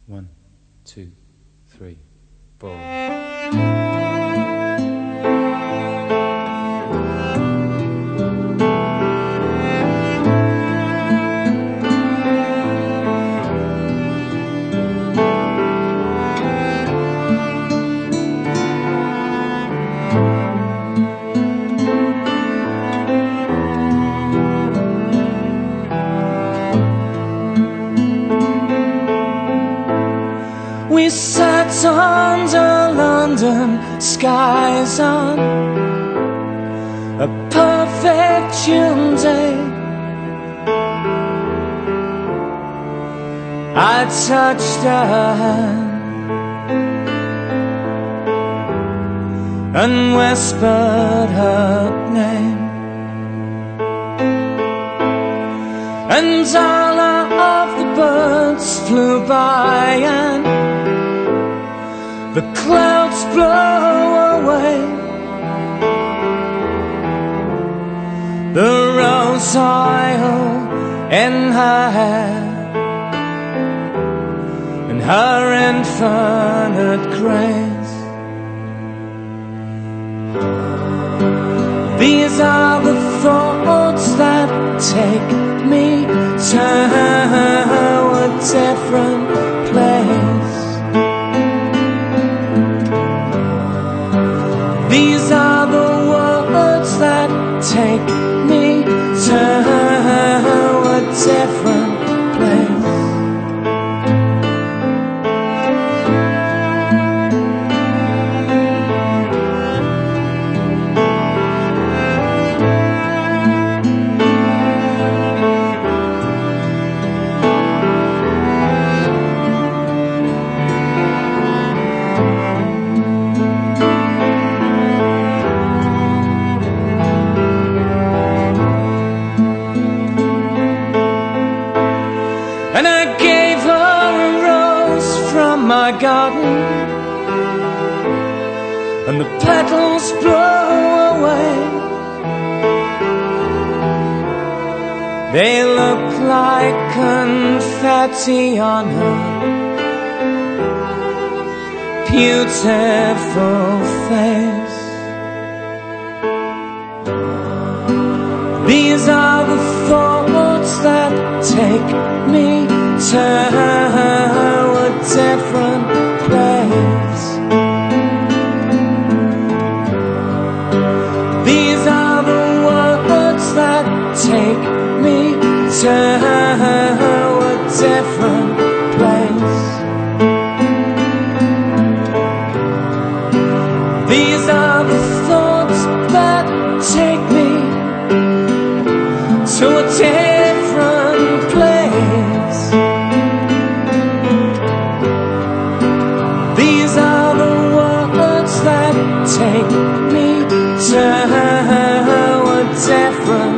1, 2, 3, 4. We sat under London skies on a perfect June day. I touched her hand and whispered her name, and all of the birds flew by and the clouds blow away. The rose oil in her hair and her infinite grace. These are the thoughts that take me to a different place. These are the words that take me to a different place. And I gave her a rose from my garden, and the petals blow away. They look like confetti on her beautiful face. These are the thoughts that take me to a different place. These are the words that take me to a different place. These are the thoughts that take me to a different place. These are the words that take me to a different